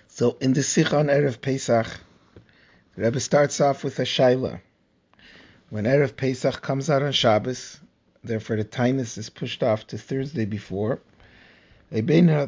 So in the Sikha on Erev Pesach, the Rebbe starts off with a shaila. When Erev Pesach comes out on Shabbos, therefore the tainus is pushed off to Thursday before. For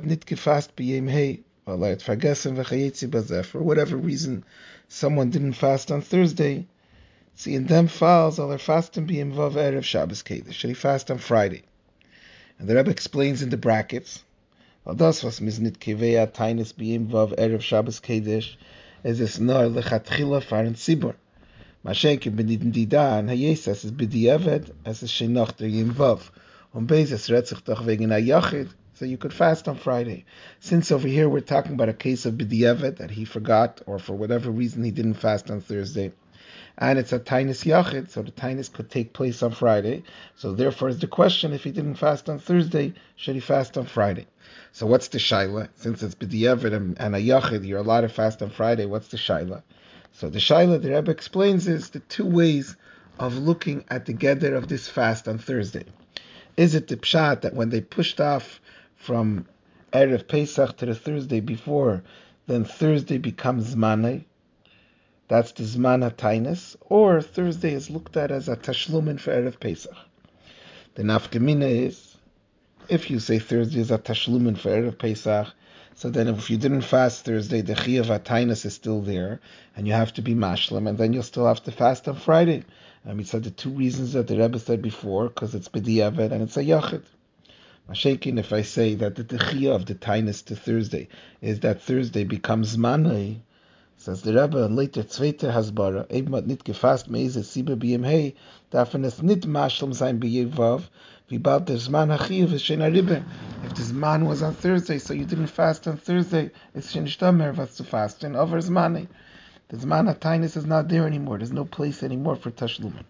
whatever reason, someone didn't fast on Thursday. See, in them falls all their fasting be involved Erev Shabbos Kedesh. Should he fast on Friday? And the Rebbe explains in the brackets. Das was mis nit kevea tainus be involved Erev Shabbos Kedesh es nor lechatchila fahren Zibur. Mashenke beniten die da an hayesas is b'diavad as es shenoch der yimvav. Bezes redt sich doch wegen a yachid, so you could fast on Friday. Since over here we're talking about a case of b'diavad that he forgot or for whatever reason he didn't fast on Thursday, and it's a tainus yachid, so the tainus could take place on Friday. So therefore is the question, if he didn't fast on Thursday, should he fast on Friday? So what's the shaila? Since it's b'diavad and a yachid, you're allowed to fast on Friday. What's the shaila? So the shaila the Rebbe explains is the two ways of looking at the gather of this fast on Thursday. Is it the pshat that when they pushed off from Erev Pesach to the Thursday before, then Thursday becomes Zmanei? That's the Zman HaTainus. Or Thursday is looked at as a tashlumin for Erev Pesach. The nafkamina is, if you say Thursday is a tashlumin for Erev Pesach, so then if you didn't fast Thursday, the Chiyuv HaTainus is still there, and you have to be mashlim, and then you'll still have to fast on Friday. We said the two reasons that the Rebbe said before, because it's b'diavad and it's a yachid. Mashenkin, if I say that the Chiyuv of the Tainus to Thursday is that Thursday becomes Manai, says the Rebbe, and later Tzveite Hasbara, Eibmat nit gefast meise Siba b'yem hei, darfen es nit mashlim sein b'yevav, v'bal der Zman HaChiyuv is shein haribe. If the Zman was on Thursday, so you didn't fast on Thursday, it's shein shtamer was to fast, and over Zmanei. The Zman HaTainus is not there anymore. There's no place anymore for Tashlumin.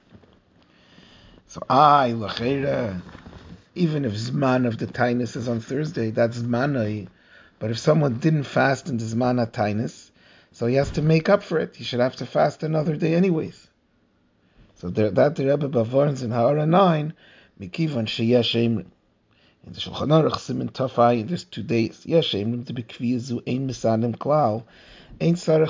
So, L'cheira, even if Zman of the Tainus is on Thursday, that's Zmanai. But if someone didn't fast in the Zman HaTainus, so he has to make up for it. He should have to fast another day anyways. So that the Rebbe Bavarns in Ha'ara 9, Mikivan Sheyesh Emrim. In the Shulchan Aruch Siman Taf Ayin, there's 2 days. Yesh Emrim to be Kviyazu Ein Misanim Klal. Since there's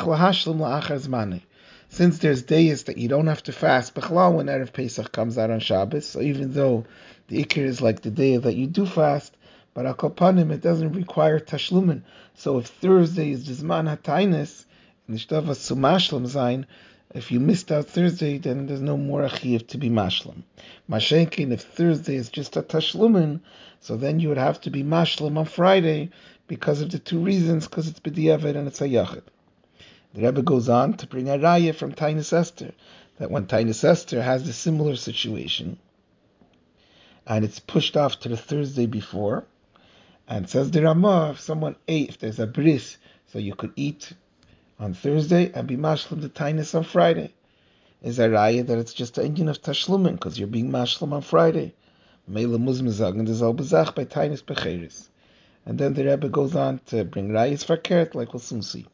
days that you don't have to fast, Bechlal when Erev Pesach comes out on Shabbos, so even though the Iker is like the day that you do fast, but Al Kapanim it doesn't require Tashlumin. So if Thursday is the Zman HaTainus, and the Shtava Sumashlam Zayin, if you missed out Thursday, then there's no more Achiv to be Mashlam. Mashenkin, if Thursday is just a Tashlumin, so then you would have to be Mashlam on Friday, because of the two reasons, because it's B'diavad and it's a Yachid. The Rebbe goes on to bring a raya from Tainus Esther, that when Tainus Esther has a similar situation, and it's pushed off to the Thursday before, and says the Ramah, if someone ate, if there's a bris, so you could eat on Thursday and be mashlim the Tainus on Friday, is a raya that it's just an Indian of Tashlumin, because you're being mashlim on Friday. Meila Muzmazag and there's al Bazach by Tainus Becheris. And then the Rebbe goes on to bring rayas verkehrt, like we'll soon see.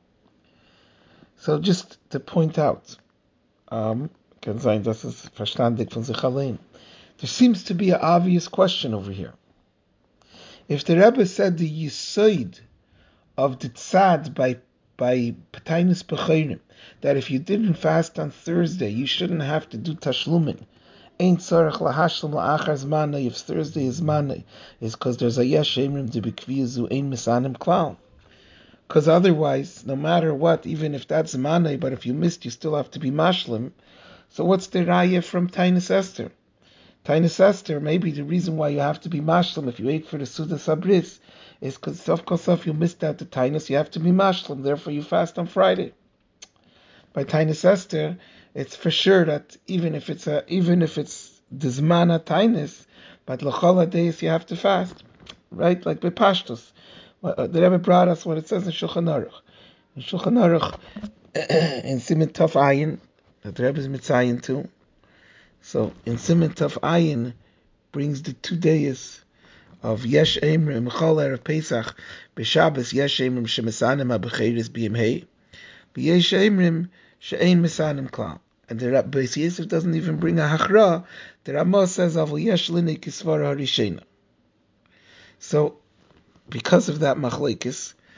So just to point out, kann sein, das ist verstandig von sich allein. There seems to be an obvious question over here. If the Rebbe said the yisoid of the tzad by Tainus Becherim, that if you didn't fast on Thursday, you shouldn't have to do tashlumin. Ein tzarech lahashlam la'achar zmanei, if Thursday is manei, is because there's a yesh emrim de b'kviyazu ein misanim klal. Because otherwise, no matter what, even if that's manei, but if you missed, you still have to be mashlim. So what's the raya from Tainus Esther? Tainus Esther, maybe the reason why you have to be mashlim if you ate for the Suda Sabris is because sof kosof you missed out the Tainus, you have to be mashlim, therefore you fast on Friday. By Tainus Esther, it's for sure that even if it's the Zman HaTainus, but l'chol days you have to fast, right? Like by Pashtus. The Rebbe brought us what it says in Shulchan Aruch. In Shulchan Aruch, in Siman Taf Ayin, that the Rebbe is mitzayin too. So in Siman Taf Ayin brings the 2 days of Yesh Emrim Chol Erev Pesach b'Shabbos Yesh Emrim shemesanim ha'becheres b'yem hei b'Yesh Emrim she'ein mesanim klal. And the Beis Yosef doesn't even bring a hachra. The Ramah says Avol Yesh Linei Kisvara Harishena. So because of that machlekes,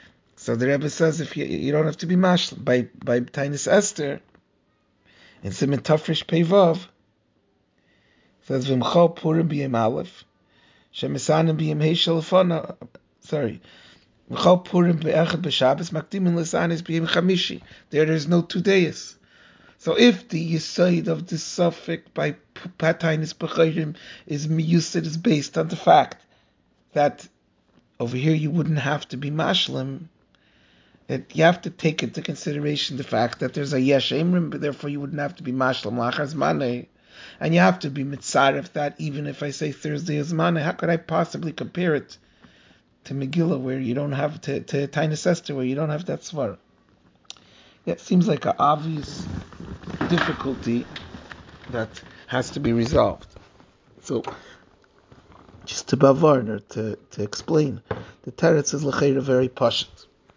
So the Rebbe says if you don't have to be mashlim by Tainis Esther in Siman Tafresh Peivav says V'mchol Purim b'yem Aleph Shemisanim b'yem Heishel Lefana. Sorry. V'chol Purim b'echad b'Shabbos makdimin l'sanis b'yem Chamishi. There's no 2 days. So if the Yesod of the suffix by Tainis B'chayrim is miyused is based on the fact that over here you wouldn't have to be mashlim, that you have to take into consideration the fact that there's a yesh emrim, but therefore you wouldn't have to be mashlim lachar zmanei, and you have to be mitzaref that even if I say Thursday is zmanei, how could I possibly compare it to Megillah where you don't have to Tainis Esther where you don't have that svara? It seems like an obvious difficulty that has to be resolved. So, just to bavar, or to explain, the teretz is l'cheira very pashut.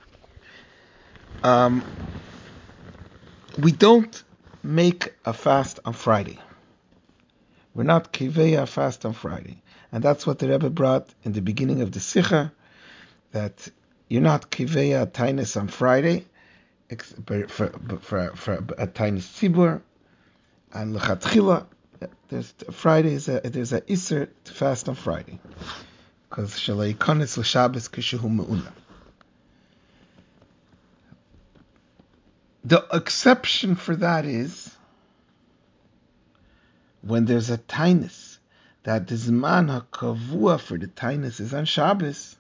We don't make a fast on Friday. We're not kiveya fast on Friday. And that's what the Rebbe brought in the beginning of the Sikha, that you're not kiveya tainis on Friday, for a tainis tzibur, and lechatchila, there's a iser to fast on Friday, because shalei konis l'Shabbos kishehu me'una. The exception for that is when there's a tainis, that the zman hakavua for the tainis is on Shabbos,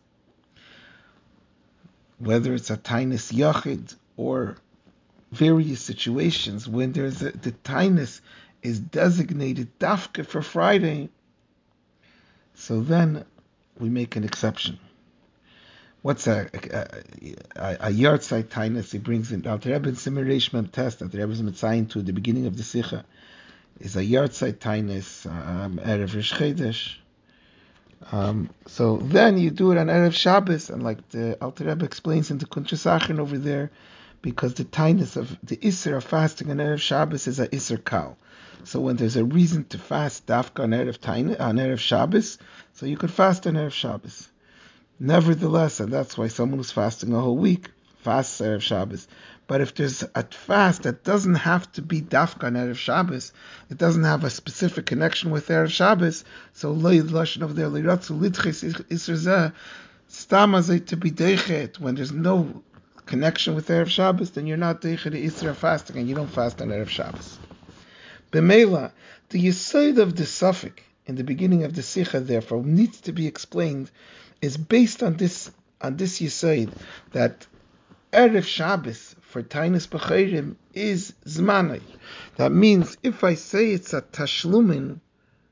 whether it's a tainis yachid or various situations when the tainis is designated dafka for Friday, so then we make an exception. What's a yahrzeit tainis? He brings in Alter Rebbe Siman Reish Mem Tes that the Rebbe is mitzayin to the beginning of the Sikha is a yahrzeit tainis erev Rish Chodesh. So then you do it on erev Shabbos, and like the Alter Rebbe explains in the Kuntres Achin over there, because the tainis of the iser of fasting on erev Shabbos is a iser kal. So when there's a reason to fast dafka on erev Shabbos, so you could fast on erev Shabbos. Nevertheless, and that's why someone who's fasting a whole week fasts erev Shabbos. But if there's a fast that doesn't have to be dafka on erev Shabbos, it doesn't have a specific connection with erev Shabbos, so lo yidlashon of their liratzu litches iser zeh stam azay to be deichet when there's no connection with erev Shabbos, then you're not deichet the iser of fasting, and you don't fast on erev Shabbos. B'meila, the yesod of the suffix in the beginning of the Sikha, therefore, needs to be explained, is based on this yesod that erev Shabbos for Tainis B'chayrim is zmanai. That means if I say it's a tashlumin,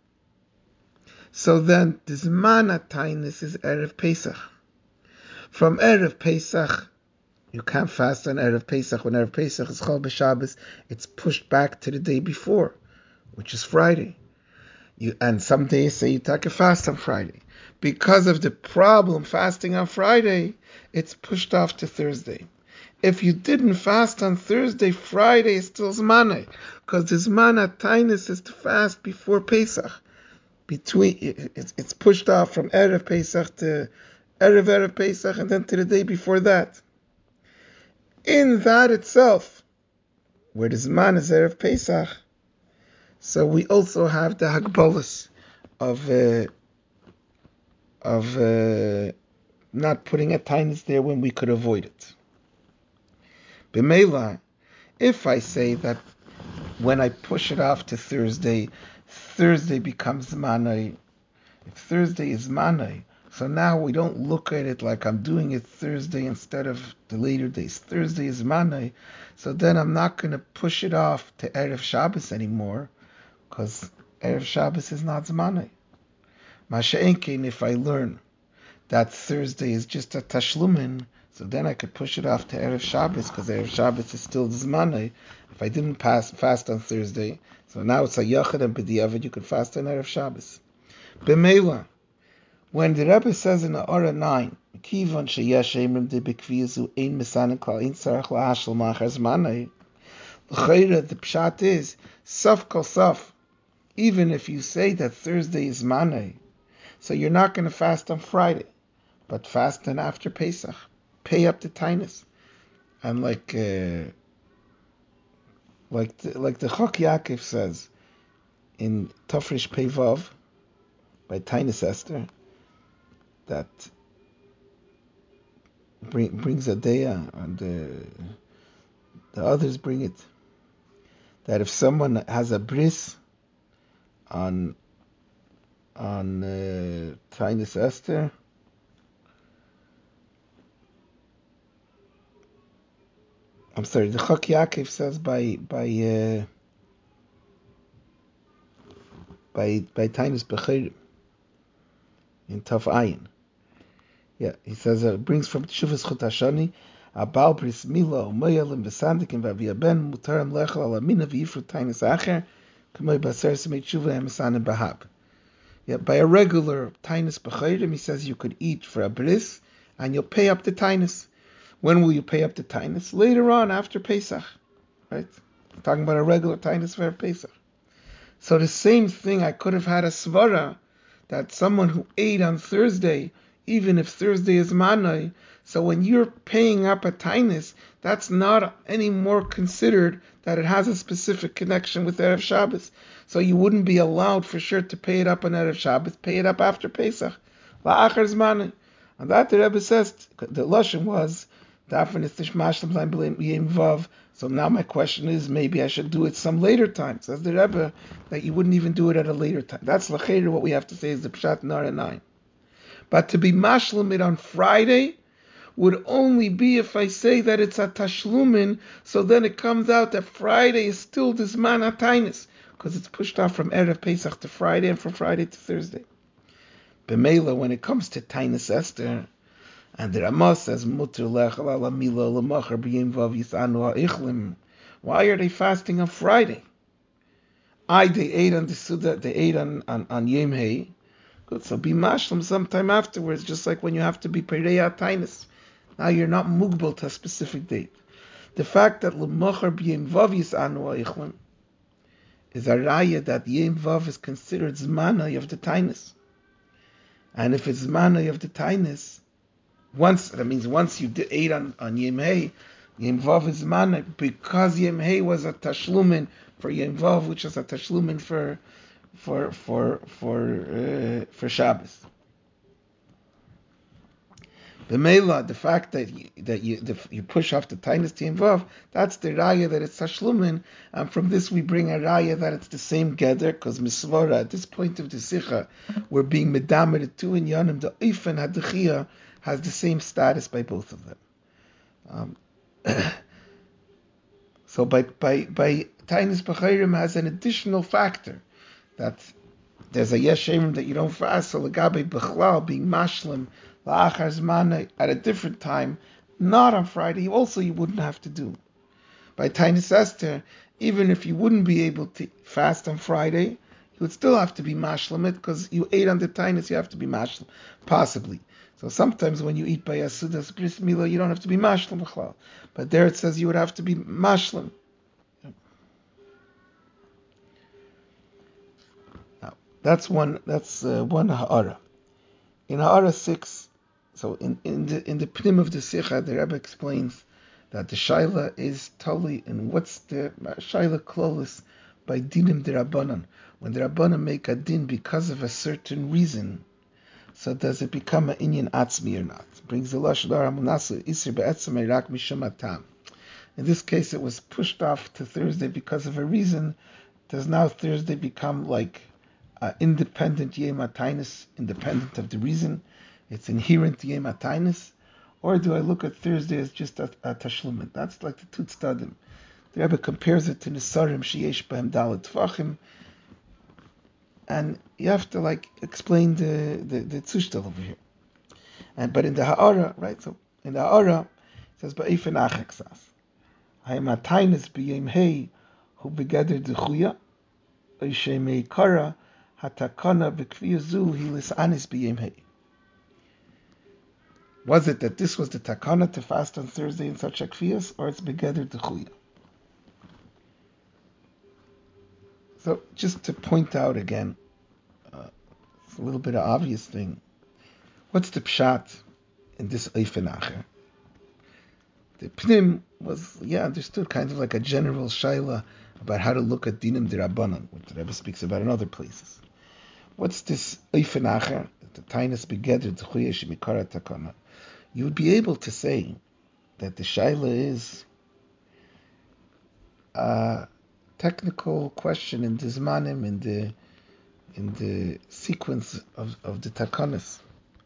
so then the zman at Tainis is erev Pesach. From erev Pesach, you can't fast on erev Pesach. When erev Pesach is Chol B'Shabbos, it's pushed back to the day before, which is Friday. And some days say you take a fast on Friday. Because of the problem fasting on Friday, it's pushed off to Thursday. If you didn't fast on Thursday, Friday is still Zmanai, because the Zman at Tainis is to fast before Pesach. It's pushed off from Erev Pesach to Erev Pesach, and then to the day before that. In that itself, where the Zman is Erev Pesach, so we also have the Hagbolus of not putting a Tainis there when we could avoid it. B'meila, if I say that when I push it off to Thursday, Thursday becomes Manai. If Thursday is Manai, so now we don't look at it like I'm doing it Thursday instead of the later days. Thursday is Manai, so then I'm not going to push it off to Erev Shabbos anymore, because Erev Shabbos is not Zmanai. Masha'enkein, if I learn that Thursday is just a tashlumin, so then I could push it off to Erev Shabbos, because Erev Shabbos is still Zmanai. If I didn't fast on Thursday, so now it's a Yachad and B'diavad, you could fast on Erev Shabbos. B'meila, when the Rebbe says in the Orah 9, Kivan sheyesh emrim de b'kviyazu ein misanin klal ein tzarech la'ashal machar zmanai, l'chayra, the pshat is, saf kol saf, even if you say that Thursday is Manai, so you're not going to fast on Friday, but fast on after Pesach. pay up the tainus. And like the Chok Yaakov says in Tafresh Pei Vav by Tainus Esther, that brings a daya, and the others bring it, that if someone has a bris on Tainus Esther, I'm sorry, the Chok Yaakov says by Tainus Bechirim in Taf Ayin. Yeah, he says it brings from Teshuvas Chut Hashani, Abal Bris Mila Umayalim Besandikim Vavia Ben Mutarim Lechel Alamina V'Yifru Tainus Acher K'may Baser Semei Tshuva Emesanim Bahab. Yeah, by a regular Tainus Bechirim, he says you could eat for a bris and you'll pay up the Tainus. When will you pay up the Tainus? Later on, after Pesach, right? I'm talking about a regular Tainus for Pesach. So the same thing, I could have had a svara that someone who ate on Thursday, even if Thursday is manai, so when you're paying up a tainus, that's not anymore considered that it has a specific connection with Erev Shabbos. So you wouldn't be allowed for sure to pay it up on Erev Shabbos, pay it up after Pesach. La'achar zmanai. And that the Rebbe says, the Lashon was, so now my question is, maybe I should do it some later time. Says the Rebbe that you wouldn't even do it at a later time. That's l'cheira. What we have to say is the Pshat Nara 9. But to be mashlim it on Friday would only be if I say that it's a tashlumin, so then it comes out that Friday is still this man atainis, because it's pushed off from Erev Pesach to Friday and from Friday to Thursday. B'meila, when it comes to Tainus Esther, and the Ramah says, Mutter lechal ala mila l'machar b'yem vav yisanu ha'ichlim. Why are they fasting on Friday? They ate on the Suda, they ate on Yom Hay. Good, so be mashlim sometime afterwards, just like when you have to be Pereya Tainus. Now you're not mugbal to a specific date. The fact that l'machar b'yem vav yisanu ha'ichlim is a raya that Yom Vav is considered zmanai of the Tainus. And if it's zmanai of the Tainus, once you ate on Yom Hay, Yom Vav is manai, because Yom Hay was a tashlumin for Yom Vav, which is a tashlumin for Shabbos. B'meila, the fact that you push off the tainus to Yom Vav, that's the raya that it's tashlumin, and from this we bring a raya that it's the same gather, because misvara at this point of the sicha we're being medamer the two in Yanim, the Ifen Hadechia has the same status by both of them. So by Tainus B'chayrim has an additional factor that there's a yeshem that you don't fast. So legabe b'chlal being mashlim la'achar zman at a different time, not on Friday, also you wouldn't have to do. By Tainus Esther, even if you wouldn't be able to fast on Friday, you would still have to be mashlim it, because you ate on the Tainus, you have to be mashlim, possibly. So sometimes when you eat by Yasudas Bris Mila, you don't have to be mashlim b'chlal. But there it says you would have to be mashlim. Now, that's one ha'ara. In ha'ara 6, so in the pnim of the Sikha, the Rebbe explains that the shaila is totally, and what's the shaila klolis by dinim de Rabbanan. When the Rabbanan make a din because of a certain reason, so does it become an inyan atzmi or not? It brings the lashon haramunasu isir be'etzem rak mishum atam. In this case, it was pushed off to Thursday because of a reason. Does now Thursday become like independent yom hatainus, independent of the reason? It's inherent yom hatainus, or do I look at Thursday as just a tashlumin? That's like the tut stadim. The Rebbe compares it to nisarim sheyesh b'hem dalet tvachim. And you have to explain the tzushtel over here. But in the ha'ara, right? So in the ha'ara, it says ba'ifin acheksas. Hayim atainis b'yem hey hu begeder dechuya oishe meikara hatakana b'kviyazu hilis anis b'yem hey. Was it that this was the takana to fast on Thursday in such a kviyas, or it's begeder dechuya? So just to point out again, it's a little bit of obvious thing. What's the pshat in this Eifen Acher? The Pnim was, understood kind of like a general shaila about how to look at dinim dirabanan, which the Rebbe speaks about in other places. What's this oifen acher? The tainus begeder d'chuya shemikara takana. You would be able to say that the shaila is a technical question in the zmanim, in the sequence of the takanas.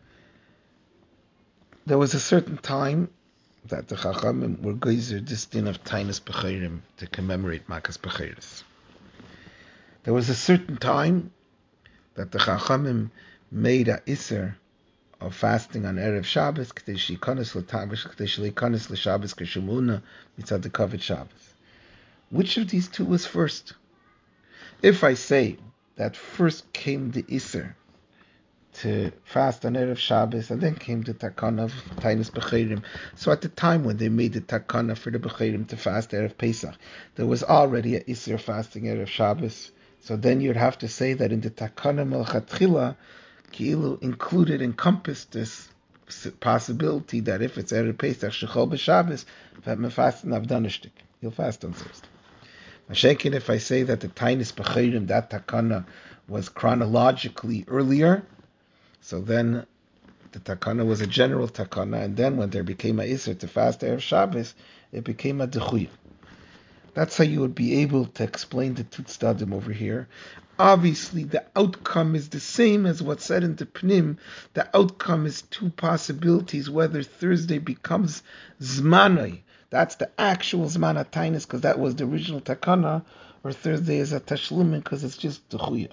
There was a certain time that the Chachamim were geyser this din of tainus b'chayrim to commemorate Makas B'chayris. There was a certain time that the Chachamim made a iser of fasting on Erev Shabbos k'tei she'yikonos l'tavish k'tei she'yikonos l'Shabbos k'shemuna mitzad the kavod Shabbos. Which of these two was first? If I say that first came the iser to fast on Erev Shabbos, and then came the takana of Tainus B'chayrim. So at the time when they made the takana for the B'chayrim to fast Erev Pesach, there was already a Isser fasting Erev Shabbos. So then you'd have to say that in the takana Melchatchila, Ki'ilu encompassed this possibility that if it's Erev Pesach, Shechol B'Shabbos, that me fast on Avdanishtik. You'll fast on Thursday. Mashenkin, if I say that the Tainus B'chayrim, that takana, was chronologically earlier, so then the takana was a general takana, and then when there became a iser to fast Erev Shabbos, it became a dechuya. That's how you would be able to explain the tutstadim over here. Obviously, the outcome is the same as what's said in the Pnim. The outcome is two possibilities, whether Thursday becomes zmanoi, that's the actual zman tainus, because that was the original takana, or Thursday is a tashlumin, because it's just dechuya.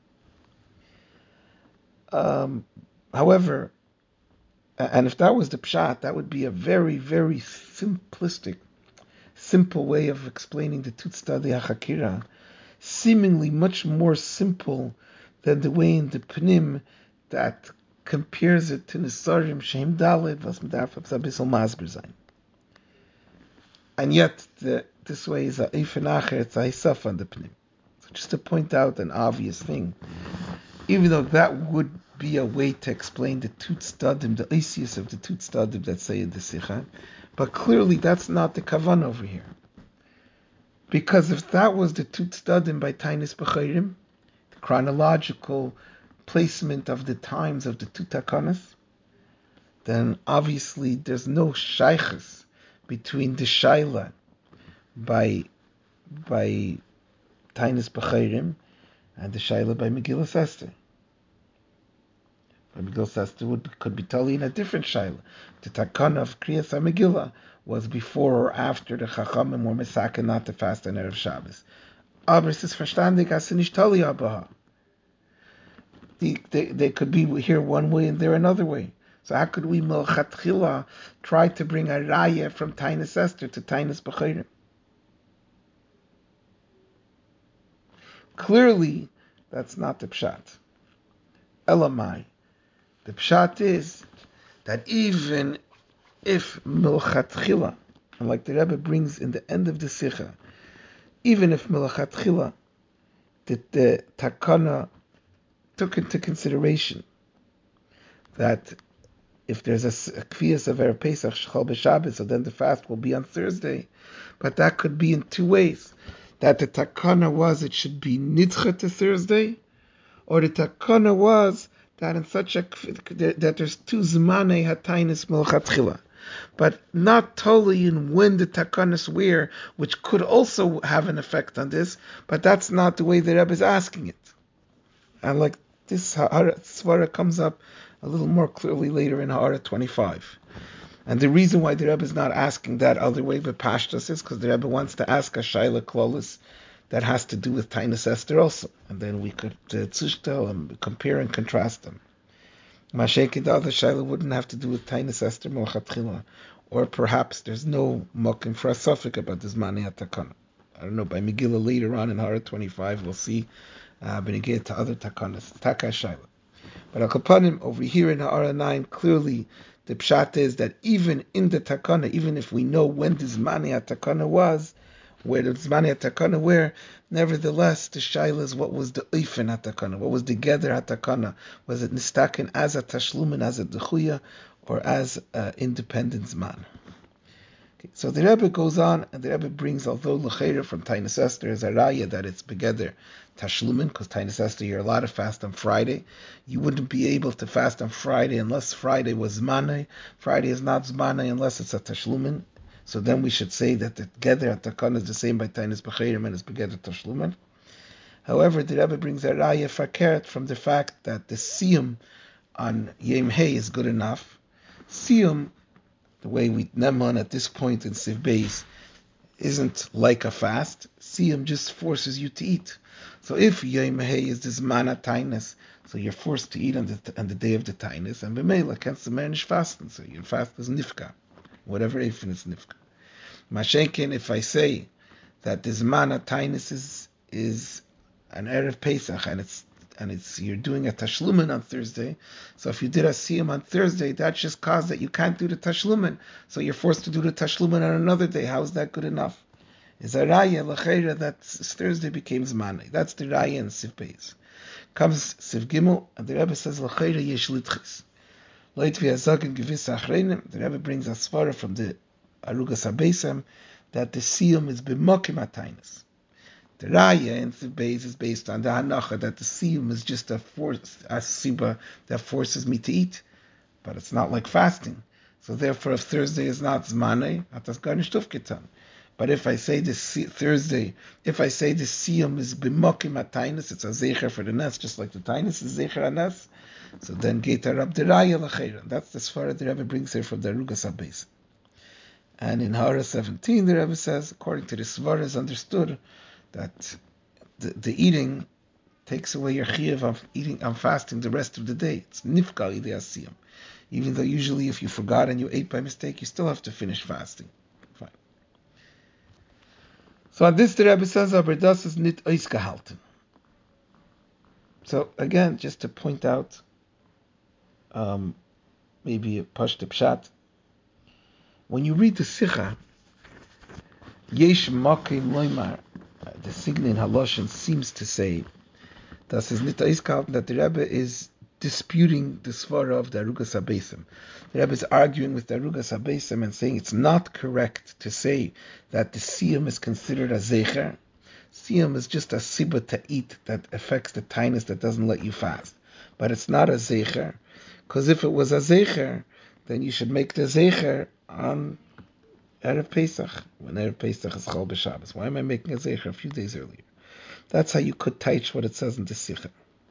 However, and if that was the pshat, that would be a very, very simplistic, simple way of explaining the tutstadi hachakira, seemingly much more simple than the way in the Pnim that compares it to Nesarim Shem Daled was Medarf Abisal Masber Zayin. And yet, this way is a Eifen Acher, it's a Hisaf on the Pnim. So just to point out an obvious thing, even though that would be a way to explain the tutstadim, the isius of the tutstadim that say in the Sikha, but clearly that's not the kavan over here. Because if that was the tutstadim by Tainus B'chayrim, the chronological placement of the times of the two takanas, then obviously there's no shaykhs between the shaila by Tainus B'chayrim and the shaila by Megillas Esther. Megillas Esther could be totally in a different shaila. The takana of Kriyas HaMegillah was before or after the Chachamim were mesaken not to fast on Erev Shabbos. Aber es ist verstandig, as sie nicht tali abaha. They could be here one way and there another way. So how could we melchatchila try to bring a raya from Tainus Esther to Tainus B'chayrim? Clearly, that's not the pshat. Elamai. The pshat is that even if milchatchila, and like the Rebbe brings in the end of the Sikha, even if milchatchila, the takana took into consideration that if there's a kviyas of Erev Pesach Shechol B'Shabbos, so then the fast will be on Thursday, but that could be in two ways. That the takana was it should be nidcha to Thursday, or the takana was that in such a that there's two zmanei hatainis melchatchila, but not totally in when the takanas were, which could also have an effect on this, but that's not the way the Rebbe is asking it. And like this svara comes up a little more clearly later in Ha'ara 25. And the reason why the Rebbe is not asking that other way with Pashtas is because the Rebbe wants to ask a Shaila Klolis that has to do with Tainus Esther also. And then we could tzushtel and compare and contrast them. Masheke, the other Shaila wouldn't have to do with Tainus Esther Melchatchila. Or perhaps there's no mokim for a suffix about this Mani Takana. I don't know, by Megillah later on in Ha'ara 25 we'll see Benegay to other Takanas. Taka Shaila. But Akapanim over here in Ha'ara 9, clearly the pshat is that even in the takana, even if we know when the zmani takana was, where the zmani takana were, nevertheless the shaila is what was the oifen takana, what was the geder takana? Was it nistaken as a tashlumin, as a dechuya, or as independent zman? So the Rebbe goes on, and the Rebbe brings, although l'cheira from Tainis Esther is a raya that it's begeder tashlumin, because Tainis Esther you're allowed to fast on Friday. You wouldn't be able to fast on Friday unless Friday was zmanei. Friday is not zmanei unless it's a tashlumin. So then we should say that the geder atakan is the same by Tainis Becheirim and is begeder tashlumin. However, the Rebbe brings a raya fakert from the fact that the siyum on Yom Hey is good enough. Siyum, the way we Neman at this point in Siv Beis, isn't like a fast. Siyum just forces you to eat. So if Yom Hey is this mana tainus, so you're forced to eat on the day of the tainus, and b'meila can't manage fasting, so your fast is nifka, whatever if it's nifka. Mashenkin, if I say that this mana tainus is an erev Pesach and it's you're doing a tashlumin on Thursday. So if you did a siyum on Thursday, that just caused that you can't do the tashlumin. So you're forced to do the tashlumin on another day. How is that good enough? Is a raya l'cheira that Thursday became zmanei. That's the raya in Siv Beis. Comes Siv Gimel, and the Rebbe says l'cheira yesh litchis. Leit v'yazagin gevis achreinim. The Rebbe brings a svara from the Arugas HaBeisam that the siyum is b'mokim atainis. The raya in the base is based on the hanacha that the siyum is just a force, a siba that forces me to eat, but it's not like fasting. So therefore, if Thursday is not zmanei, atas garnish tufketan. But if I say this Thursday, if I say the siyum is b'mokim atainis, it's a zecher for the nes, just like the tainis is zecher anes. So then getar up the raya l'cheira. That's the svara the Rebbe brings here from the Arugas HaBeis. And in Hara 17, the Rebbe says, according to the svara, is understood that the eating takes away your chiyuv of eating and fasting the rest of the day. It's nifka idei asiyum. Even though usually if you forgot and you ate by mistake, you still have to finish fasting. Fine. So on this the Rebbe says, aber das is nit ois gehalten. So again, just to point out, maybe a pashto pshat, when you read the Sikha, yesh makim loymar, the Signin Haloshin seems to say that the Rebbe is disputing the svara of the Arugas HaBeisam. The Rebbe is arguing with the Arugas HaBeisam and saying it's not correct to say that the siyum is considered a zecher. Siyum is just a siba to eat that affects the tainus that doesn't let you fast. But it's not a zecher, because if it was a zecher, then you should make the zecher on Erev Pesach, when Erev Pesach is Chol B'Shabbos. Why am I making a zecher a few days earlier? That's how you could teach what it says in the Sikha.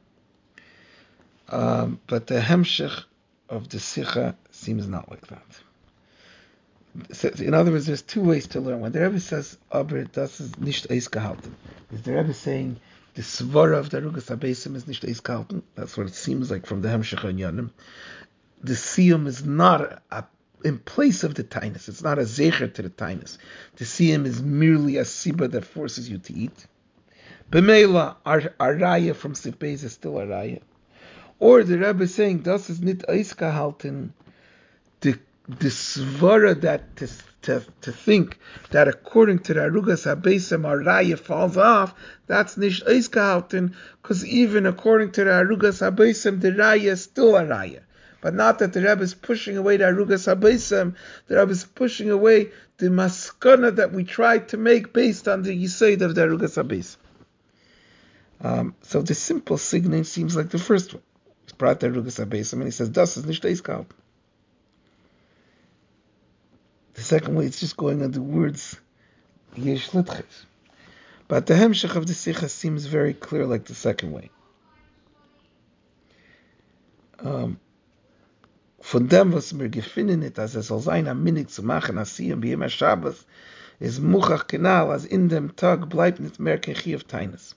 But the Hemshech of the Sikha seems not like that. So, in other words, there's two ways to learn. When the Rebbe says, aber das ist nicht eis gehalten, is the Rebbe saying the svara of the Arugas HaBeisam is nicht eis gehalten? That's what it seems like from the Hemshech and Yanim. The siyum is not in place of the tainus. It's not a zecher to the tainus. The siyum is merely a siba that forces you to eat. B'meila, our raya from Siv Beis is still a raya. Or the Rebbe is saying, das is nit eis gehalten, the svara that to think that according to the Arugas HaBeisam our raya falls off, that's nicht eis gehalten, because even according to the Arugas HaBeisam the raya is still a raya. But not that the Rebbe is pushing away the Arugas HaBeisam, the Rebbe is pushing away the maskana that we tried to make based on the Yisod of the Arugas HaBeisam. So the simple signing seems like the first one. He's brought the Arugas HaBeisam and he says, das is nicht eis gehalten. The second way, it's just going on the words yesh litchis. But the Hemshech of the Sikha seems very clear like the second way. Von dem, was wir gefunden hat, als soll sein, am Minig zu machen, als sie am Yom HaShabbos, ist muchach kenal, als in dem Tag bleibt nicht mehr kein Chiyuv Tainus.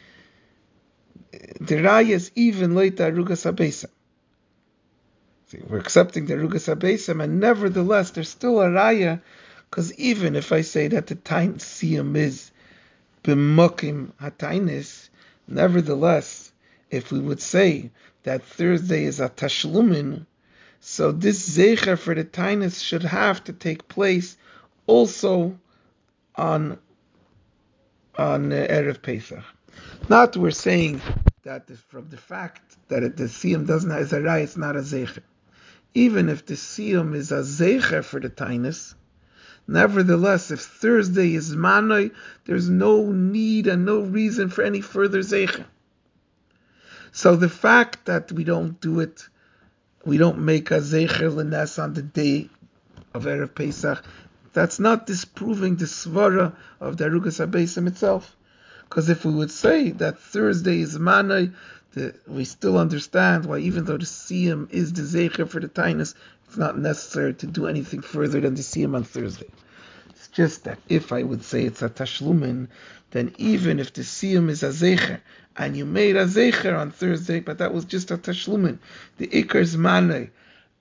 The raya is even later Arugas HaBeisam. We're accepting the Arugas HaBeisam, and nevertheless, there's still a raya, because even if I say that the time siyum is b'mokim hatainis, nevertheless, if we would say that Thursday is a tashlumin, so this zecher for the tainus should have to take place also on Erev Pesach. Not we're saying that from the fact that the siyum doesn't have a raya, it's not a zecher. Even if the siyum is a zecher for the tainus, Nevertheless, if Thursday is Manoi, there's no need and no reason for any further Zecher. So the fact that we don't do it, we don't make a Zecher L'Nes on the day of Erev Pesach, that's not disproving the Svara of the Arugas HaBeisim itself. Because if we would say that Thursday is Manai, we still understand why, even though the Siyam is the Zecher for the Tainus, it's not necessary to do anything further than the Siyam on Thursday. It's just that if I would say it's a Tashlumin, then even if the Siyam is a Zecher, and you made a Zecher on Thursday, but that was just a Tashlumin, the Iker is Manai,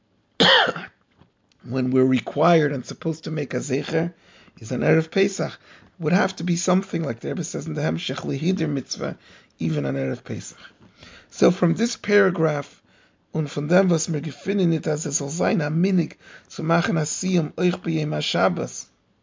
when we're required and supposed to make a Zecher, is an Erev Pesach. Would have to be something like the Rebbe says in the Hemshech Lehider Mitzvah, even an Erev Pesach. So from this paragraph, und von dem, was wir gefunden it, as es soll sein, am Minig, zu machen Asiyam euch bei Yom HaShabbos,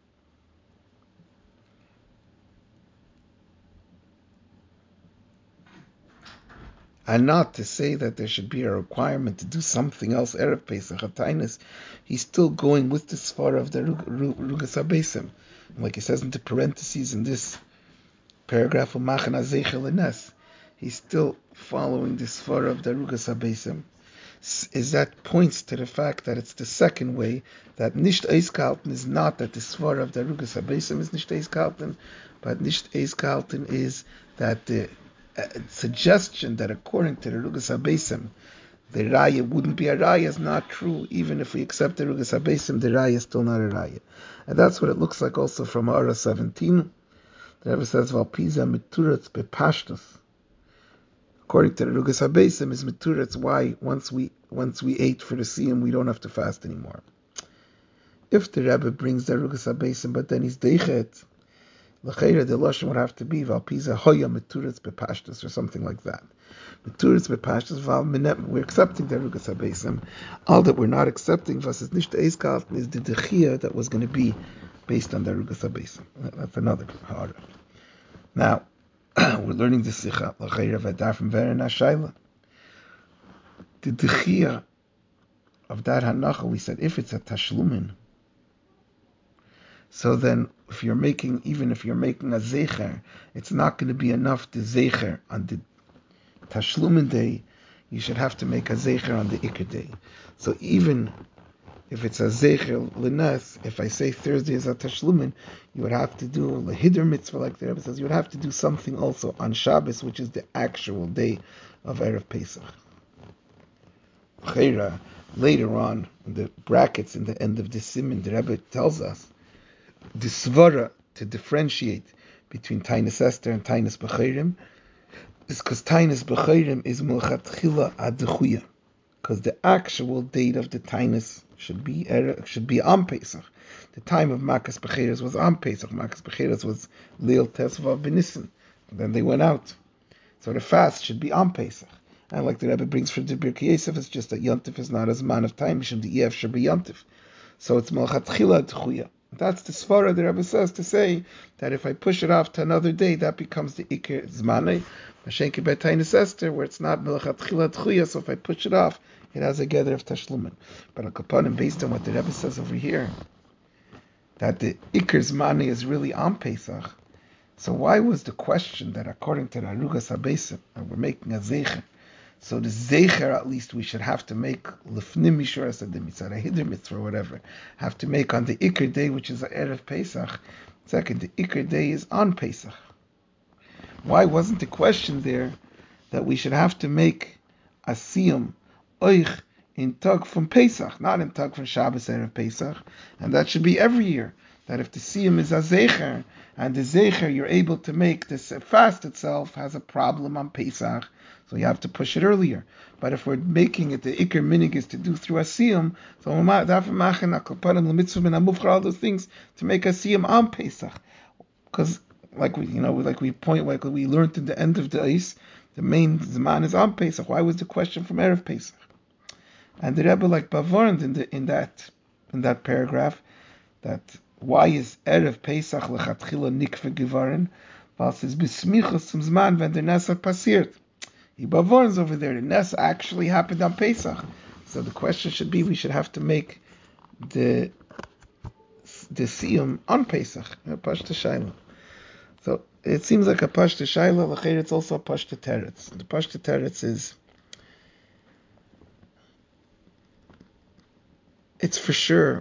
and not to say that there should be a requirement to do something else, Erev Pesach, Hatainis, he's still going with the Sfar of the Rugas HaBeisim. Like he says into parentheses in this paragraph of Machan HaZeichel L'Nes, he's still following the Sfar of the Rugas HaBeisim. Is that points to the fact that it's the second way, that Nisht Eiskalten is not that the Sfar of the Rugas HaBeisim is Nisht Eiskalten, but Nisht Eiskalten is that the suggestion that according to the Rugas HaBeisim, the Raya wouldn't be a Raya is not true. Even if we accept the Rugas HaBeisim, the Raya is still not a Raya. And that's what it looks like also from Ara 17. The Rebbe says, Valpiza mituretz bepashtus. According to the Rugas HaBeisim, is mituretz why once we ate for the Siyam, we don't have to fast anymore. If the Rebbe brings the Rugas HaBeisim, but then he's deichet, l'cheira the lashon would have to be Valpiza hoya mituretz bepashtus or something like that. Mituretz bepashtus val minet. We're accepting the Rugas HaBeisim. All that we're not accepting was is nicht eiskalten is the dechia that was going to be based on the Rugas HaBeisim. That's another hard. Now, we're learning the Sikha, l'chayra v'adar from Veren HaShaila. The dechia of that Hanacha, we said, if it's a Tashlumin, so then even if you're making a Zecher, it's not going to be enough to Zecher on the Tashlumin day, you should have to make a Zecher on the Iker day. So even if it's a Zecher L'Nes, if I say Thursday is a Tashlumin, you would have to do Lehider Mitzvah, like the Rebbe says, you would have to do something also on Shabbos, which is the actual day of Erev Pesach. Later on, in the brackets in the end of the Siman, the Rebbe tells us the Svara to differentiate between Tainus Esther and Tainus B'chayrim is because Tainus B'chayrim is Mulchatchila Adechuya, because the actual date of the Tainus should be on Pesach. The time of Makas B'chayrim was on Pesach. Makas B'chayrim was Leil Tesvav B'Nissen. Then they went out. So the fast should be on Pesach. And like the Rebbe brings from the Birkei Yosef, it's just that Yontif is not as man of time. Mishum the Ev should be Yontif. So it's Melchatchila T'chuya. That's the Svara the Rebbe says to say that if I push it off to another day, that becomes the Iker Zmanei. Mashenki B'Tainus Esther, where it's not Melchatchila T'chuya, so if I push it off, it has a gather of Tashlumin. But Al-Kapanim, based on what the Rebbe says over here, that the Iker Zmanei is really on Pesach, so why was the question that according to the Arugas HaBeisim, we're making a Zecher, so the Zecher at least we should have to make Lefnim Mishur Asad Mitzvah, a Hider Mitzvah or whatever, have to make on the Iker day, which is the Erev Pesach. Second, the Iker day is on Pesach. Why wasn't the question there that we should have to make a Siyam Oich in Tag from Pesach, not in Tag from Shabbos Erev Pesach, and that should be every year, that if the Siyam is a Zecher, and the Zecher you're able to make, this fast itself has a problem on Pesach, so you have to push it earlier. But if we're making it, the Iker Minig is to do through a Siyam, so all those things to make a Siyam on Pesach. Because like we learned in the end of the Eis, the main Zman is on Pesach. Why was the question from Erev Pesach? And the Rebbe bavarned in that paragraph that why is Erev Pesach lechatchila nikve gevarin, was is besmichus zum Zman when the Nesa passiert. He bavarns over there. The Nesa actually happened on Pesach. So the question should be, we should have to make the siyum on Pesach, a pashta shayla. So it seems like a pashta shayla. L'cheir, it's also a pashta teretz. The pashta teretz is, it's for sure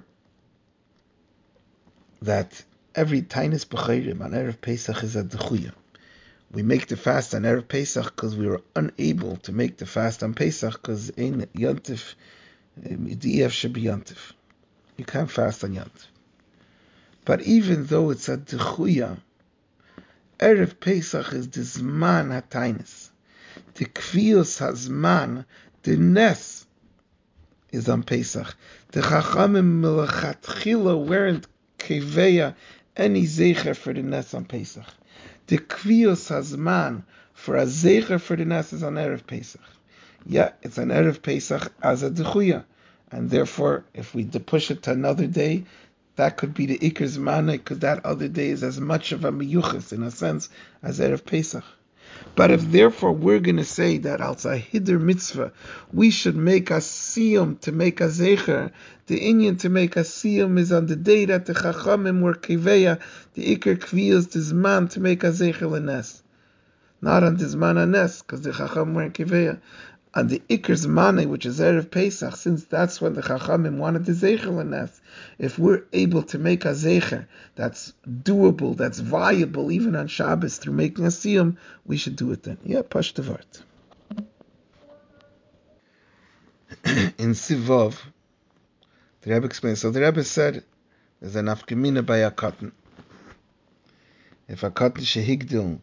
that every tainis b'chayrim on Erev Pesach is a dechuya. We make the fast on Erev Pesach because we were unable to make the fast on Pesach because ein yontif di'ef should be yontif. You can't fast on yontif. But even though it's a dechuya, Erev Pesach is the zman hatainis. The kviyos hazman, the nes, is on Pesach. The chachamim melechatchila weren't keveya any zecher for the nes on Pesach. The kviyos hazman for a zecher for the nes is on Erev Pesach. Yeah, it's an Erev Pesach as a dechuya, and therefore, if we push it to another day, that could be the Iker Zmana, because that other day is as much of a miyuchas, in a sense, as Erev Pesach. But if therefore we're going to say that al hider mitzvah, we should make a siyum to make a zecher, the inyan to make a siyum is on the day that the chachamim were kiveya, the Iker kviyos the zman to make a zecher lenes. Not on the zman anes, because the chachamim weren't kiveya. On the Iker Zmane, which is Erev Pesach, since that's when the Chachamim wanted the Zecher Lenes, if we're able to make a Zecher that's doable, that's viable, even on Shabbos, through making a Siyum, we should do it then. Yeah, Pashtavart. In Sivov, the Rebbe explains, so the Rebbe said, there's an afgemina by a cotton. If a cotton shehigdil,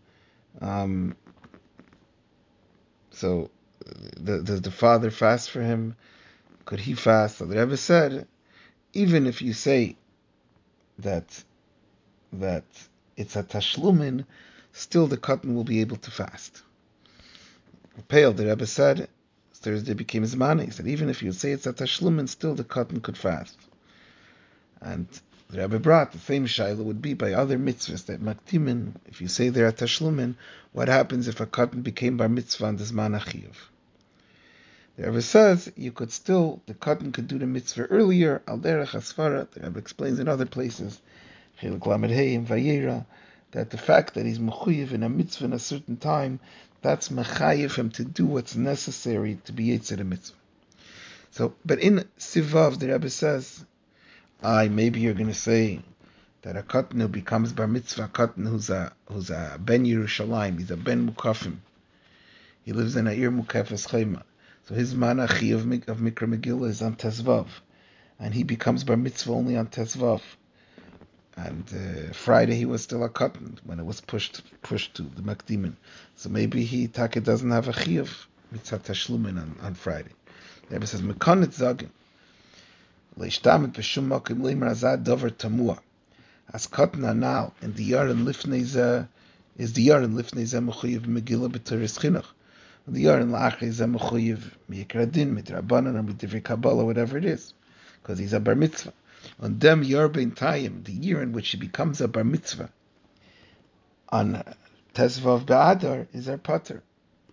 so does the father fast for him? Could he fast? So the Rebbe said, even if you say that it's a tashlumin, still the cotton will be able to fast. Pale, the Rebbe said, Thursday became Zmani. He said, even if you say it's a tashlumin, still the cotton could fast. And the Rebbe brought the same shaila would be by other mitzvahs that maktimin. If you say they're a tashlumin, what happens if a cotton became bar mitzvah on the Zman Achiyuv? The Rebbe says the cotton could do the mitzvah earlier, al derech asfara. The Rebbe explains in other places, Chelik Lamed Hey in Vayera, that the fact that he's mechuyev in a mitzvah in a certain time, that's mechayev him to do what's necessary to be yetzer the mitzvah. So, but in Sivav, the Rebbe says, maybe you're going to say that a cotton who becomes bar mitzvah, a cotton who's a ben Yerushalayim, he's a ben Mukafim, he lives in a ir Mukafes Chayma. So his manachi of Mikra Megillah is on Tezvav, and he becomes bar mitzvah only on Tezvav. And Friday he was still a cotton when it was pushed to the Makdimin. So maybe Taka doesn't have a chiyuv mitzvah tashlumin on Friday. The Rebbe says Mekanit Zagin leishtamet b'shum makim leimer azad davar tamua as cotton anal in the yarin lifnei zeh is the yarin lifnei zeh mechuyev Megillah b'teres chinuch. The Yarin La'achri is a mechuyev mi'ikra din, mi'drabanan, or mi'divrei Kabbalah, whatever it is, because he's a bar mitzvah. On dem Yarbein Tayim, the year in which he becomes a bar mitzvah, on Tezvav Be'adar, is our pater.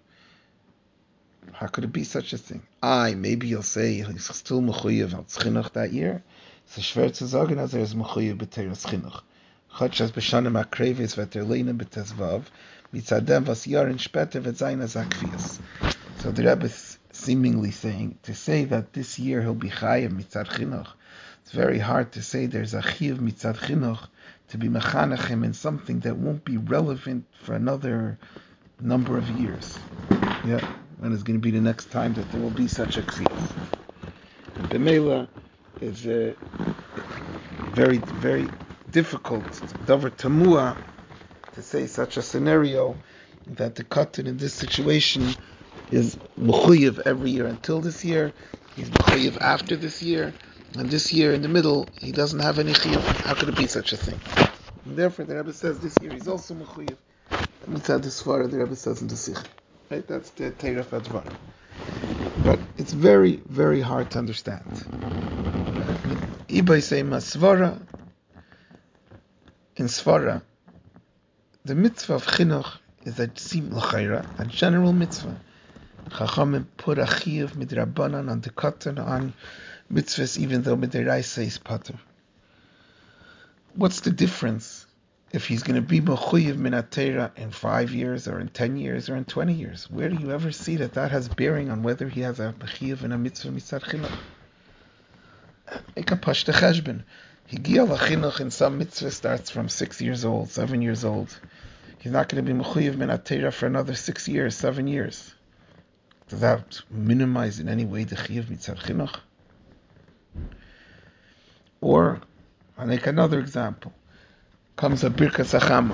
How could it be such a thing? Maybe you'll say he's still mechuyev al tzchinuch that year. So schwer zu sagen, as is mechuyev b'teres chinuch. Chotshas b'shanim akreves v'terleinem b'tezvav. Mitzadem vas yarin shpeter v'zayin as akvias. So the Rebbe is seemingly saying, to say that this year he'll be chayev mitzad chinuch, it's very hard to say there's a chiyav mitzad chinuch to be mechanechem in something that won't be relevant for another number of years. Yeah, and it's going to be the next time that there will be such a kfiyas. And B'meila is very, very difficult, davar tamua, to say such a scenario that the cotton in this situation is mechuyev every year until this year, he's mechuyev after this year, and this year in the middle he doesn't have any chiyuv. How could it be such a thing? And therefore the Rebbe says this year he's also mechuyev. Mitzad the Svara, the Rebbe says in the Sikh. Right? That's the Teirach Advar. But it's very, very hard to understand. Ibay say Svara, in Svara, the mitzvah of chinuch is a tzim l'chayra, a general mitzvah. Chachamim put a chiyuv midrabanan on the cotton on mitzvahs, even though midiraisa is pater. What's the difference if he's going to be mechuyev min atera in 5 years or in 10 years or in 20 years? Where do you ever see that has bearing on whether he has a mechuyev and a mitzvah mitzad chinuch? Make a pashta cheshbon. Higia lachinuch in some mitzvah starts from 6 years old, 7 years old. He's not going to be mechuyev min atera for another 6 years, 7 years. Does that minimize in any way the chiyuv mitzad chinuch? Or, I'll make another example. Comes a birkas achama.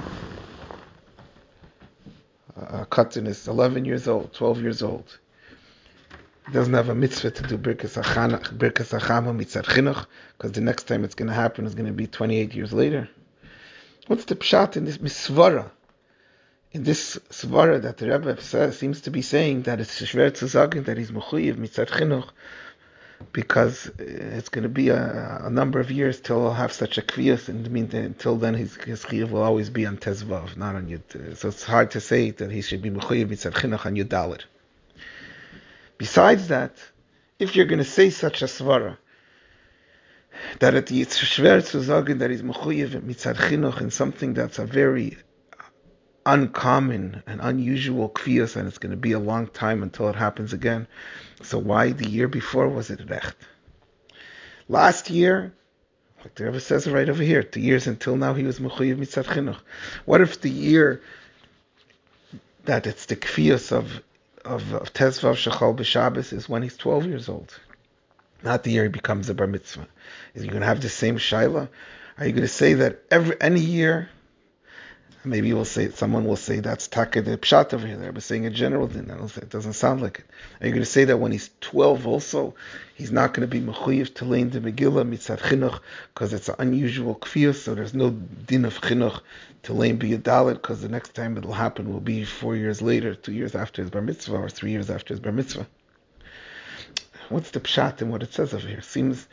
A katan is 11 years old, 12 years old. He doesn't have a mitzvah to do birkas achama mitzad chinuch, because the next time it's going to happen is going to be 28 years later. What's the pshat in this misvara? In this svara that the Rebbe seems to be saying that it's shver zu sagen that he's mechuyev mitzad chinuch, because it's going to be a number of years till he'll have such a kviyas, and until then his chiyuv will always be on tezvav, not on yud. So it's hard to say that he should be mechuyev mitzad chinuch on yud dalet. Besides that, if you're going to say such a svara, that it's shver zu sagen that he's mechuyev mitzad chinuch in something that's a very uncommon and unusual kviyas, and it's going to be a long time until it happens again. So why the year before was it recht? Last year, like the Rebbe says right over here, 2 years until now he was mechuyev mitzad chinuch. What if the year that it's the kviyas of tezvav shechal b'Shabbos is when he's 12 years old? Not the year he becomes a bar mitzvah. Is he going to have the same shaila? Are you going to say that any year? Maybe someone will say that's taka the pshat over here. They're saying a general thing. It doesn't sound like it. Are you going to say that when he's 12 also, he's not going to be mechuyev to lein the Megillah mitzad chinuch because it's an unusual kfiyah, so there's no din of chinuch to lein b'yadalit because the next time it'll happen will be 4 years later, 2 years after his bar mitzvah, or 3 years after his bar mitzvah. What's the pshat in what it says over here? Seems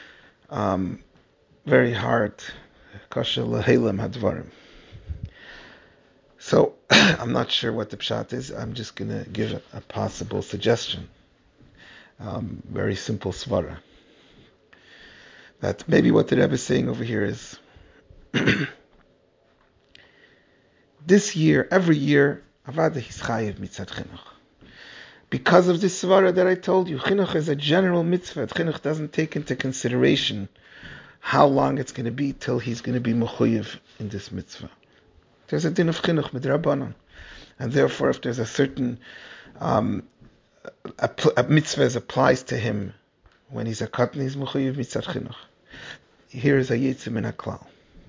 very hard. Kasha lehelam hadvarim. So, I'm not sure what the pshat is. I'm just going to give a possible suggestion. Very simple svara. That maybe what the Rebbe is saying over here is, this year, every year, avada he's chayev mitzad chinuch. Because of this svara that I told you, chinuch is a general mitzvah. Chinuch doesn't take into consideration how long it's going to be till he's going to be mechuyev in this mitzvah. There's a din of chinuch midrabanan, and therefore, if there's a certain a mitzvah applies to him when he's a katan, he's mechuyev mitzad chinuch. Here is a yitzim min haklal.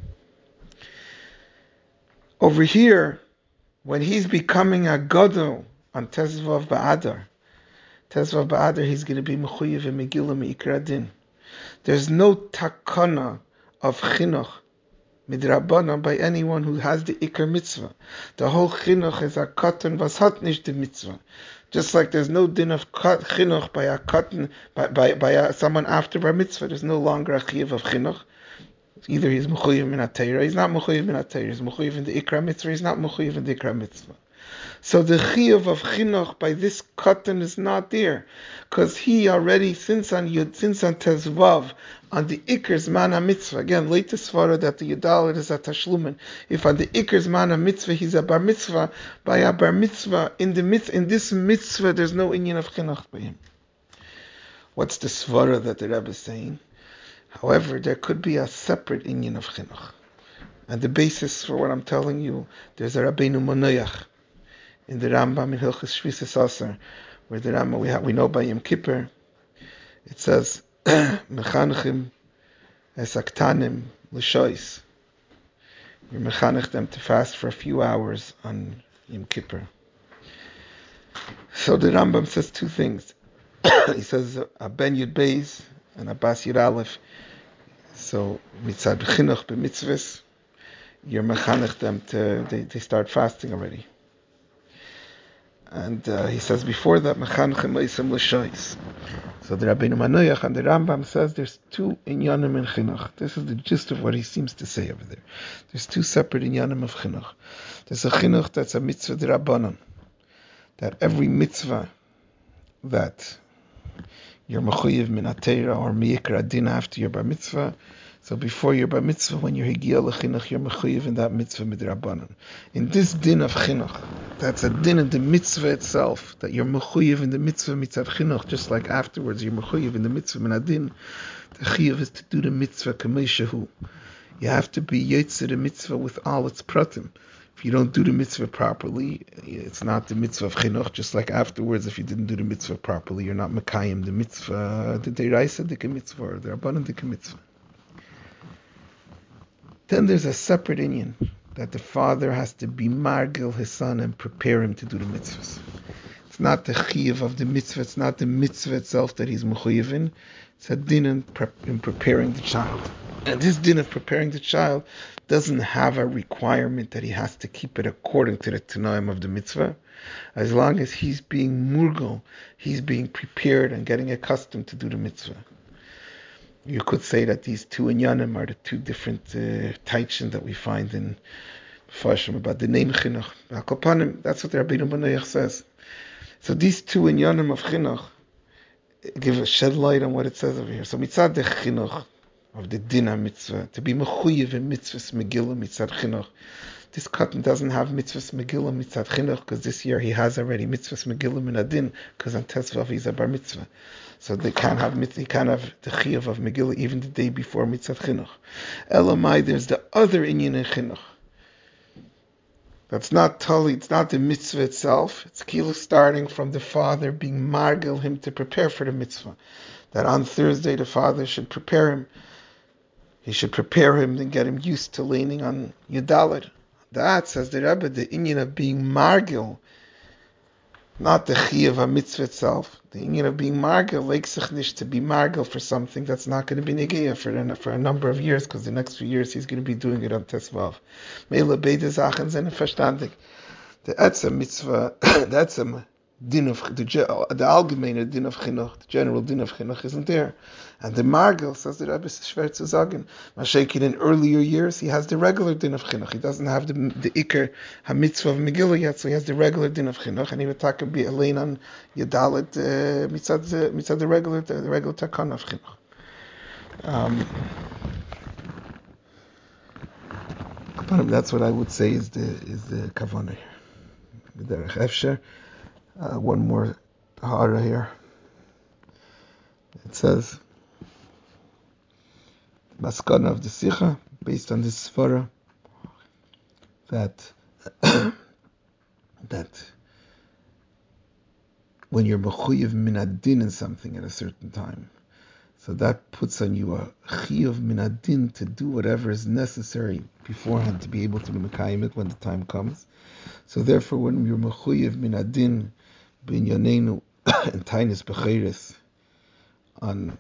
Over here, when he's becoming a gadol on Tezvav Ba'adar, he's going to be mechuyev in Megillah Me'ikra Din. There's no takana of chinuch midrabanan by anyone who has the ikar mitzvah. The whole chinuch is a katan was hat nicht the mitzvah. Just like there's no din of chinuch by a katan by someone after bar mitzvah. There's no longer a chiyuv of chinuch. Either he's mechuyev min atayra, he's not mechuyev min atayra. He's mechuyev in the ikar mitzvah, he's not mechuyev in the ikar mitzvah. So the chiyuv of chinuch by this katan is not there, because he already since on tezvav on the iker's mana mitzvah. Again, latest svara that the yudal is a tashlumen. If on the iker's mana mitzvah he's a bar mitzvah, by a bar mitzvah in this mitzvah there's no inyan of chinuch by him. What's the svara that the Rebbe is saying? However, there could be a separate inyan of chinuch, and the basis for what I'm telling you, there's a Rabbeinu Monoyach in the Rambam in Hilchos Shvisas Aser, where the Rambam we know by Yom Kippur, it says mechanechim es aktanim l'shois. You're mechanech them to fast for a few hours on Yom Kippur. So the Rambam says two things. He says a ben yud beis and a bas yud aleph. So mitzad chinuch b'mitzvahs, you're mechanech them to they start fasting already. And he says before that, mechanechem leisem l'shois. So the Rabbeinu Manoach and the Rambam says there's two inyanim in chinuch. This is the gist of what he seems to say over there. There's two separate inyanim of chinuch. There's a chinuch that's a mitzvah d'Rabbanan, that every mitzvah that you're mechuyev min atera or miyikra din after your bar mitzvah, So before your bar mitzvah, when you're higia lechinuch, you're mechuyev in that mitzvah midrabanan. In this din of chinuch, that's a din of the mitzvah itself, that you're mechuyev in the mitzvah mitzvah chinuch, just like afterwards you're mechuyev in the mitzvah minadin. The chiyuv is to do the mitzvah kameshahu. You have to be yotze the mitzvah with all its pratim. If you don't do the mitzvah properly, it's not the mitzvah of chinuch. Just like afterwards, if you didn't do the mitzvah properly, you're not mekayim the mitzvah, the deraisa dika mitzvah, or the rabbanan dika mitzvah. Then there's a separate inyan that the father has to be margil his son and prepare him to do the mitzvahs. It's not the chiyuv of the mitzvah, it's not the mitzvah itself that he's mechuyev in. It's a din in preparing the child. And this din of preparing the child doesn't have a requirement that he has to keep it according to the Tanaim of the mitzvah. As long as he's being murgal, he's being prepared and getting accustomed to do the mitzvah. You could say that these two inyanim are the two different taichim that we find in Farshim about the name chinuch. That's what the Rabbeinu B'Noach says. So these two inyanim of chinuch give a shed light on what it says over here. So mitzad the chinuch of the din mitzvah, to be mechuyev in mitzvahs megillah mitzad chinuch. This cotton doesn't have mitzvahs megillah mitzad chinuch because this year he has already mitzvahs megillah min adin because on Tesvav he's a bar mitzvah. So they can't have the chiyuv of megillah even the day before mitzvah chinuch. Elamai, there's the other inyan in chinuch. That's not tali, it's not the mitzvah itself. It's kilu starting from the father being margil him to prepare for the mitzvah. That on Thursday the father should prepare him. He should prepare him and get him used to leaning on Yudalit. That, says the Rebbe, the inyan of being margil, not the chiyuv mitzvah itself. The inyan of being margil, leiksich to be margil for something that's not going to be negeya for a number of years, because the next few years he's going to be doing it on Tesvav. Meila beide Sachen sind verstandig. The etzem mitzvah, the etzem din of the allgemeine din of chinuch, the general din of chinuch isn't there. And the margil, says the Rebbe, is schwer zu sagen. Mashiach, in earlier years, he has the regular din of chinuch. He doesn't have the ikar ha-mitzvah of Megillah yet, so he has the regular din of chinuch, and he would talk be alein on Yedalit mitzad the regular takon of chinuch. That's what I would say is the kavanah here. The derech efsher. One more hara here. It says, Maskana of the Sikha, based on this svara, that when you're mechuyev minadin in something at a certain time, so that puts on you a chiyuv minadin to do whatever is necessary beforehand to be able to be mekayim it when the time comes. So therefore, when you're mechuyev minadin b'inyanenu and tainis b'cheiris on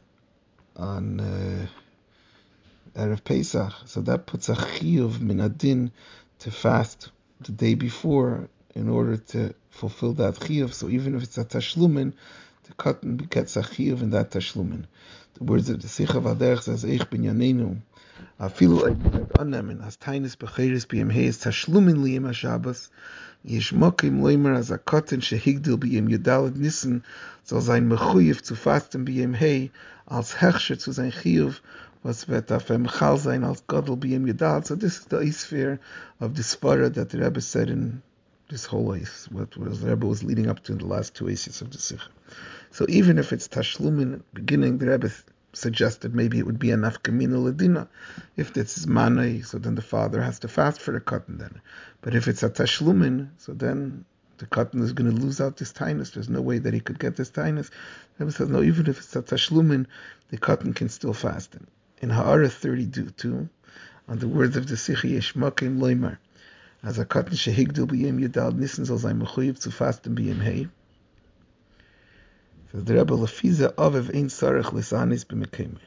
Erev Pesach, so that puts a chiyuv minadin to fast the day before in order to fulfill that chiyuv. So even if it's a tashlumin, the cotton gets a chiyuv in that tashlumin. The words of the Sikha Vaderech says, Eich binyanenu, afilu annemen, as tainis b'cheiris b'yem heis tashlumin liyem ha-Shabbos, Yesh mokim leimer as a cotton shehigdil b'yem yudalad nissen soll sein mechuyev zu fasten b'yem hei als hechsher zu sein chiyuv was wird auf Mechal sein als Gadol b'yem yudalad. So this is the isphere of the svara that the Rebbe said in this whole ice, what was the Rebbe was leading up to in the last two aces of the Sikha. So even if it's tashlumin beginning, the Rebbe suggested maybe it would be enough kamina ladina. If this is manai, so then the father has to fast for the cotton then. But if it's a tashlumin, so then the cotton is going to lose out this tainus. There's no way that he could get this tainus. The Rebbe says, no, even if it's a tashlumin, the cotton can still fast. In Ha'ara 32, on the words of the Sikhi, Yeshmakim Loimar, as a cotton shehigdil b'yem yudal nissen soll sein mechuyev zu fasten b'yem hei. So the Rebbe lefiza aviv ein sarich lisanis b'mekayim.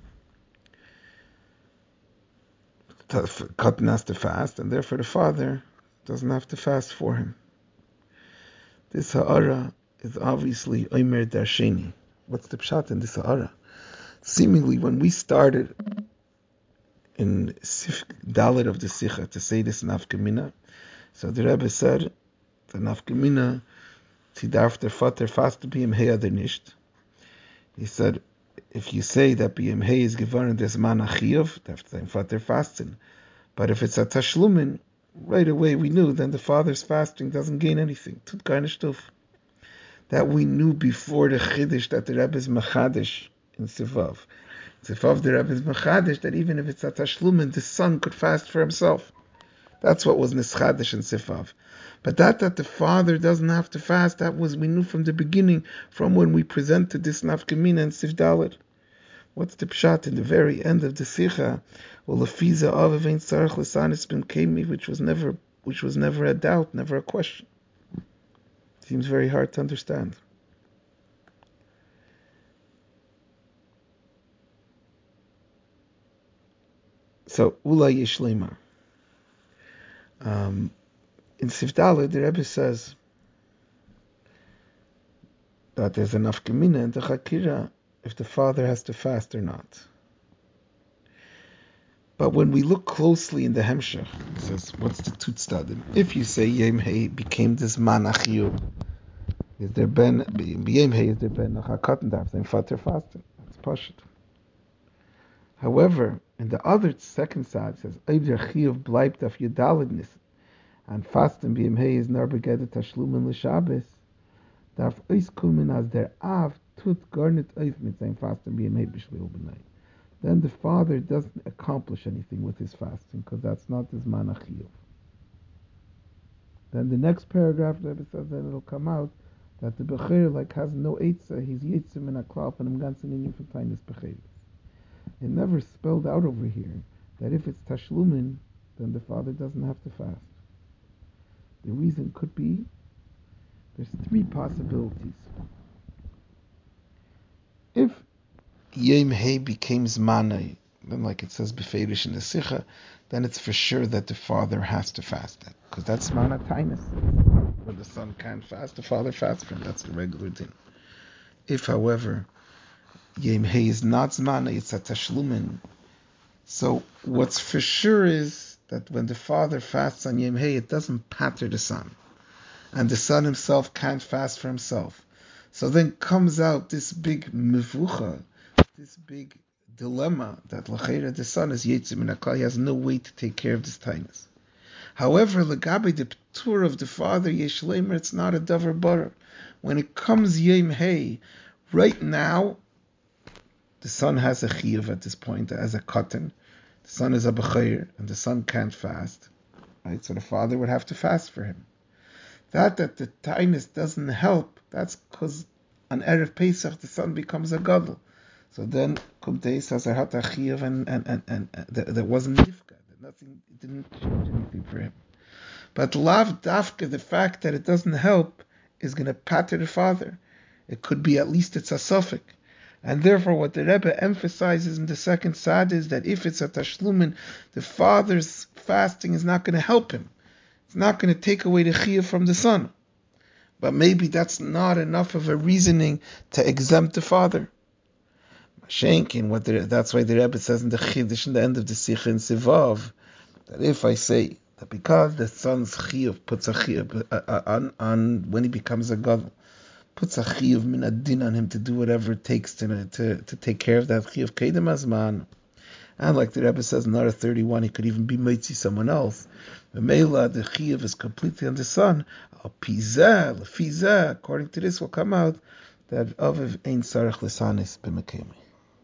The cotton has to fast, and therefore the father doesn't have to fast for him. This ha'ara is obviously omer darsheni. What's the pshat in this ha'ara? Seemingly, when we started in Sif Dalit of the Sikha to say this nafkamina, so the Rebbe said the nafkamina. He darf der Vater fast b'yem hei ader nicht. He said, if you say that B'Yom Hey is given this man achiyuv, that's the father fasting. But if it's a tashlumin, right away we knew then the father's fasting doesn't gain anything. Tut keine Stuf. That we knew before the Chiddush that the Rebbe is Machadish in Sivav. Sivav the Rebbe is Machadish that even if it's a tashlumin, the son could fast for himself. That's what was Nischadish in Sivav. But that the father doesn't have to fast, that was we knew from the beginning, from when we presented this Nafkamina in Sif Dalet. What's the pshat in the very end of the Sicha? Well, Lefiza Avev Ein Tzarech L'Sanis Bim Kemi, which was never a doubt, never a question. Seems very hard to understand. So Ula Yishlema. In Sifdala, the Rebbe says that there's enough gemina in the Chakira if the father has to fast or not. But when we look closely in the Hemshech, it says, what's the Tutstadim? If you say Yom Hey became this man achiyu, is there ben Yom Hey, is there ben Nachakatan Daf, then father fasting? That's Pashut. However, in the other second side, it says, Eiv Chiyuv bleibt auf Yudalidnis, and fasting B'Yom Hey is nar begeder Tashlumen l'Shabbos, darf ois kommen as der Av tut gar nicht oif mit sein fasting B'Yom Hey b'shleil b'nai. Then the father doesn't accomplish anything with his fasting, because that's not his man achiyuv. Then the next paragraph, the Rebbe says that it'll come out that the Bechir has no Eitzah, he's Yitzim in a klap and im ganzen Inyan for Tainis Bechiris. It never spelled out over here that if it's Tashlumin, then the father doesn't have to fast. The reason could be, there's three possibilities. If Yom Hey became Zmanai, then like it says Beferish in the Sicha, then it's for sure that the father has to fast that, because that's Zmanai Tainis. When the son can't fast, the father fasts for him. That's the regular din. If, however, Yom Hey is not Zmanai, it's a Tashlumin. So what's for sure is that when the father fasts on Yom Hey, it doesn't patter the son. And the son himself can't fast for himself. So then comes out this big mevucha, this big dilemma that l'cheira the son is Yitzim min hakal, he has no way to take care of this tainus. However, legabe the p'tur of the father yesh leimer, it's not a davar barer. When it comes Yom Hey, right now, the son has a chiyuv at this point as a katan. The son is a b'chayir, and the son can't fast. Right, so the father would have to fast for him. That the tainus doesn't help, that's because on Erev Pesach the son becomes a gadol. So then Kumteis has a hat achiev and there wasn't nifka. Nothing, it didn't change anything for him. But lav dafka, the fact that it doesn't help is going to patter the father. It could be at least it's a suffix. And therefore what the Rebbe emphasizes in the second sad is that if it's a tashlumin, the father's fasting is not going to help him. It's not going to take away the chiyuv from the son. But maybe that's not enough of a reasoning to exempt the father. Shenkin, that's why the Rebbe says in the Chiddush in the end of the Sikha in Sivav, that if I say that because the son's chiyuv puts a chiyuv on when he becomes a gadol, puts a chiyuv min adin on him to do whatever it takes to take care of that chiyuv kedem azman. And like the Rebbe says in Nara 31, he could even be mitzi someone else. The Mela, the chiyuv is completely on the son. Al pizeh, lefizeh, according to this will come out that Aviv ein sarach lesanis b'mekemi.